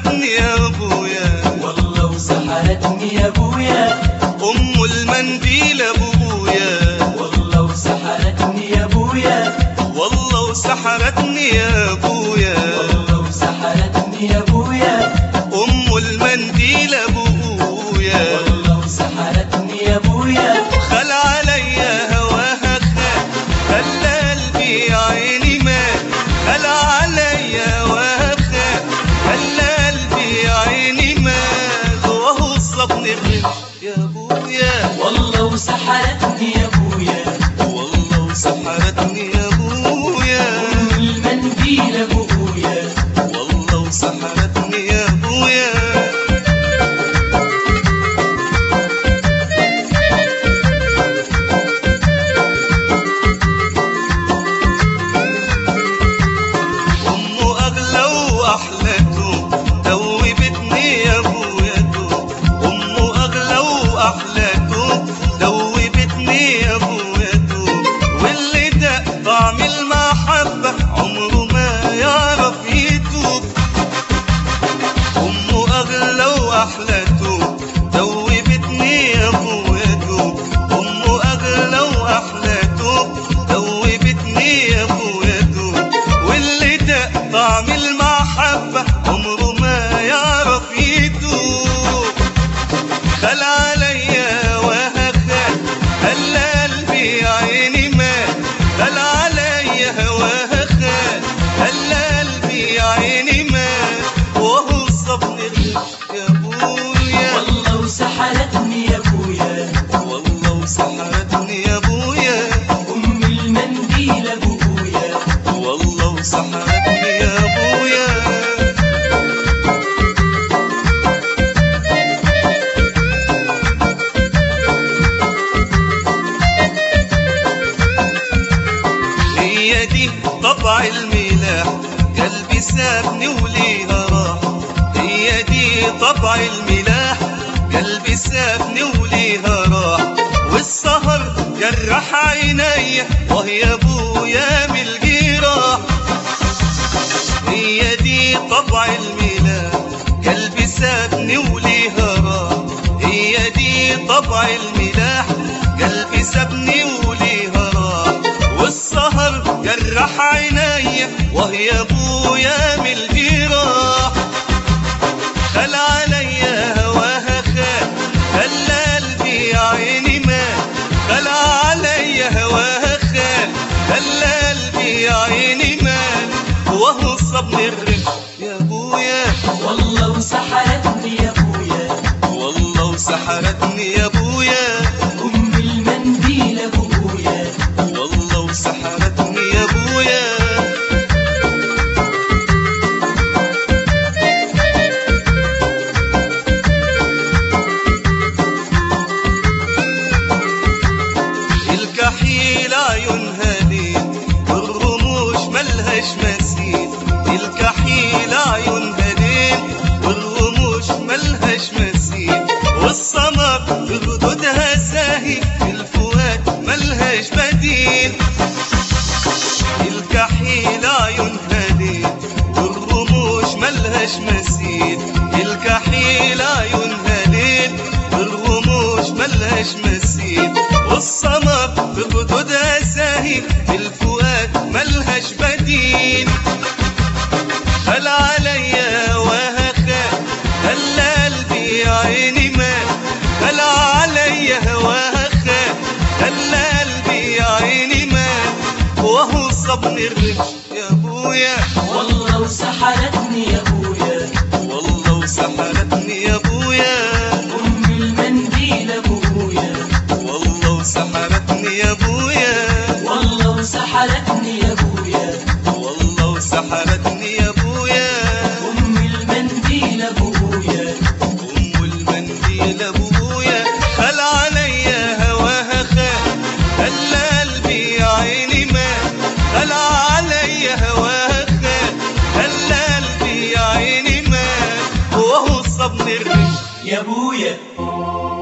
سحرتني يا ابويا، والله وسحرتني يا ابويا. ام المنديل ابويا، والله وسحرتني يا ابويا. والله وسحرتني يا ابويا، والله وسحرتني يا ابويا. ام المنديل ابويا، والله وسحرتني يا ابويا. خل عليا هواها خلى قلبي يا عيني مات، خل عليا هواها خلى قلبي يا عيني مات، وهو الصبن الرمش يا ابويا. والله وسحرتني يا ابويا، والله وسحرتني يا ابويا، ام المنديل ابويا. والله وسحرتني يا ابويا. امه اغلى واحلى توب دوبتني يا ابويا توب، امه اغلى واحلى توب دوبتني يا ابويا توب، واللي ده طعم المحبه عمره ما يعرف يتوب. امه اغلى واحلى توب دوبتني يا ابويا توب، امه اغلى واحلى توب دوبتني يا ابويا توب، واللي ده طعم المحبه عمره ما يعرف يتوب. خل عليا هواها خلى قلبي يا عيني مات، خل عليا هواها خلى قلبي يا عيني مات، وهو الصبن الرمش يا ابويا. والله وسحرتني يا ابويا، والله وسحرتني يا ابويا، ام المنديل ابويا. والله وسحرتني يا ابويا. هي دي طبع الملاح قلبي سابني وليها راح، هي دي طبع الملاح قلبي سابني وليها راح، والسهر جرح عيني وهي ابويا من الجراح. هي دي طبع الملاح قلبي سابني وليها راح، هي دي طبع الملاح قلبي سابني وليها راح، والسهر جرح عيني وهي ابويا من الجراح. خل عليا هواها خلى قلبي يا عيني مات، خل عليا هواها خلى قلبي يا عيني مات، وهو الصبن الرمش يا ابويا. والله وسحرتني يا ابويا، والله وسحرتني يا ابويا، ام المنديل ابويا. والله وسحرتني يا ابويا. الكحيل عيونها ليل والرموش ملهاش مثيل، الكحيل عيونها ليل والرموش ملهاش مثيل، والسمر في خدودها زاهي الفؤاد ملهاش بديل. الكحيل عيونها ليل والرموش ملهاش مثيل، الكحيل عيونها ليل والرموش ملهاش مثيل، والسمر في خدودها زاهي الفؤاد ملهاش بديل. خل عليا هواها خلى قلبي يا عيني مات، خل عليا هواها خلى قلبي يا عيني مات، وهو الصبن الرمش يا ابويا. والله وسحرتني يا ابويا، والله وسحرتني يا ابويا، ام المنديل ابويا. والله وسحرتني يا ابويا، والله وسحرتني يا ابويا، والله وسحرتني يا ابويا. ام المنديل ابويا. ام المنديل ابويا، خل عليا هواها خلى قلبي يا عيني مات، خل عليا هواها خلى قلبي يا عيني مات، وهو الصبن الرمش يا ابويا.